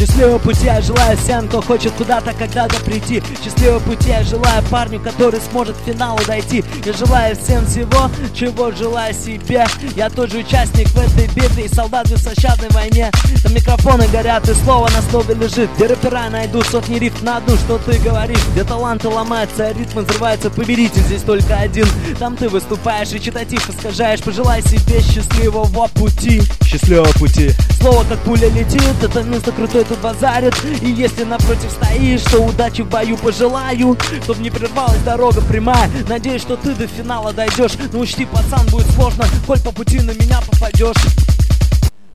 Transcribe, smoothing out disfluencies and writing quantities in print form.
Счастливого пути я желаю всем, кто хочет куда-то когда-то прийти. Счастливого пути я желаю парню, который сможет к финалу дойти. Я желаю всем всего, чего желаю себе. Я тоже участник в этой битве и солдат в беспощадной войне. Там микрофоны горят и слово на столе лежит. Где рэпера найду сотни рифм на одну, что ты говоришь. Где таланты ломаются, а ритмы взрываются. Победитель здесь только один. Там ты выступаешь и читатив искажаешь. Пожелай себе счастливого пути. Счастливого пути. Слово как пуля летит, это место крутое тут базарит. И если напротив стоишь, то удачи в бою пожелаю. Чтоб не прервалась дорога прямая. Надеюсь, что ты до финала дойдешь. Но учти, пацан, будет сложно, коль по пути на меня попадешь.